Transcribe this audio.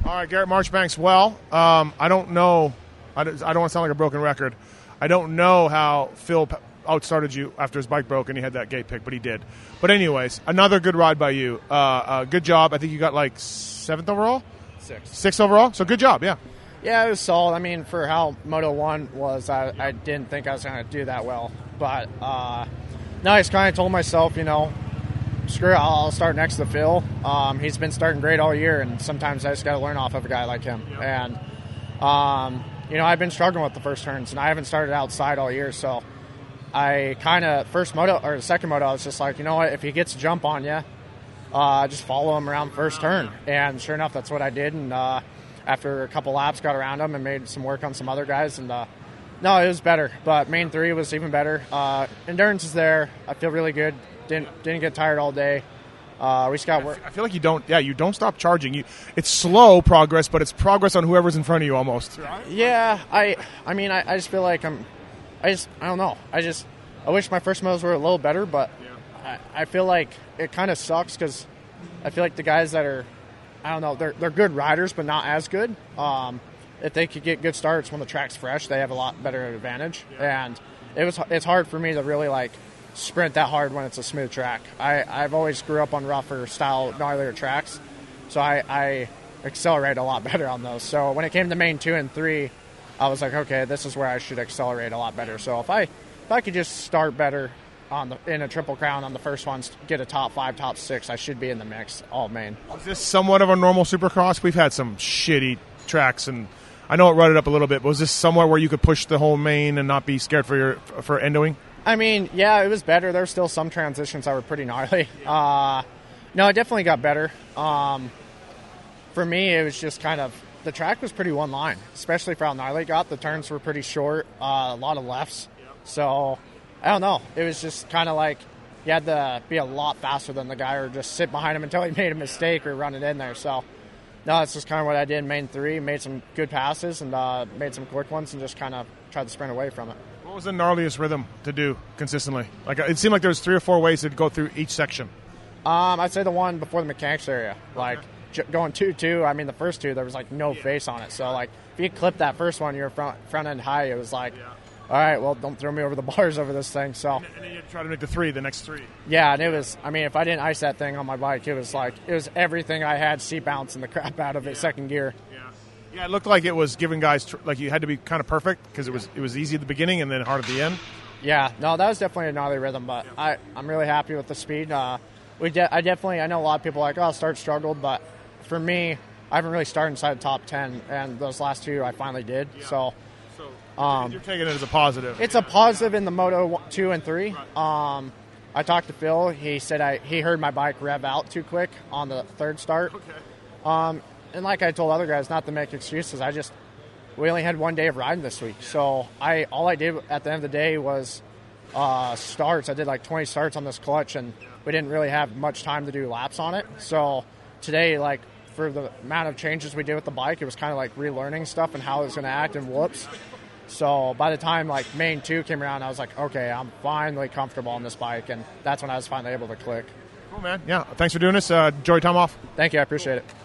All right, Garrett Marchbanks. Well, I don't know. I don't want to sound like a broken record. I don't know how Phil outstarted you after his bike broke and he had that gate pick, but he did. But anyways, another good ride by you. Good job. I think you got like 7th overall? 6th overall? So good job, yeah. Yeah, it was solid. I mean, for how Moto 1 was, I didn't think I was going to do that well. But now I just kind of told myself, screw it, I'll start next to Phil. He's been starting great all year, and sometimes I just got to learn off of a guy like him. Yeah. And, I've been struggling with the first turns, and I haven't started outside all year, so I kind of, second moto, I was just like, you know what, if he gets a jump on you, just follow him around first turn. And sure enough, that's what I did, and after a couple laps, got around him and made some work on some other guys, and no, it was better, but main 3 was even better. Endurance is there. I feel really good. Didn't get tired all day. We just got work. I feel like you don't stop charging. It's slow progress, but it's progress on whoever's in front of you almost. Yeah, I just feel like I don't know. I wish my first motos were a little better, but I feel like it kind of sucks because I feel like the guys that are, I don't know, they're good riders, but not as good. If they could get good starts when the track's fresh, they have a lot better advantage. Yeah. And it's hard for me to really sprint that hard when it's a smooth track. I've always grew up on rougher style, gnarlier tracks, so I accelerate a lot better on those. So when it came to main 2 and 3, I was like, okay, this is where I should accelerate a lot better. So if I could just start better in a Triple Crown on the first ones, get a top 5, top 6, I should be in the mix all main. Is this somewhat of a normal Supercross? We've had some shitty tracks, and I know it rutted up a little bit, but was this somewhere where you could push the whole main and not be scared for endoing? I mean, yeah, it was better. There were still some transitions that were pretty gnarly. No, it definitely got better. For me, it was just kind of, the track was pretty one line, especially for how gnarly it got. The turns were pretty short, a lot of lefts. So, I don't know. It was just kind of like you had to be a lot faster than the guy or just sit behind him until he made a mistake or run it in there. So, no, that's just kind of what I did in main 3. Made some good passes and made some quick ones and just kind of tried to sprint away from it. What was the gnarliest rhythm to do consistently? Like, it seemed like there was 3 or 4 ways to go through each section. I'd say the one before the mechanics area. Like, going 2-2, I mean, the first 2, there was, no face on it. So, if you clip that first one, you're front end high, it was all right, well, don't throw me over the bars over this thing. So, and then you try to make the next 3. Yeah, and it was, I mean, if I didn't ice that thing on my bike, it was everything I had, seat bouncing the crap out of it, second gear. Yeah, it looked like it was giving guys, you had to be kind of perfect because it was easy at the beginning and then hard at the end. Yeah, no, that was definitely a gnarly rhythm, but I'm really happy with the speed. I know a lot of people are like, start struggled, but for me, I haven't really started inside the top 10, and those last 2 I finally did. Yeah. So you're taking it as a positive. It's a positive in the Moto 2 and 3. I talked to Phil. He said he heard my bike rev out too quick on the third start. Okay. And like I told other guys, not to make excuses, we only had 1 day of riding this week. So all I did at the end of the day was starts. I did 20 starts on this clutch, and we didn't really have much time to do laps on it. So today, for the amount of changes we did with the bike, it was kind of relearning stuff and how it was going to act in whoops. So by the time main 2 came around, I was like, okay, I'm finally comfortable on this bike, and that's when I was finally able to click. Cool, man. Yeah, thanks for doing this. Enjoy time off. Thank you. I appreciate it.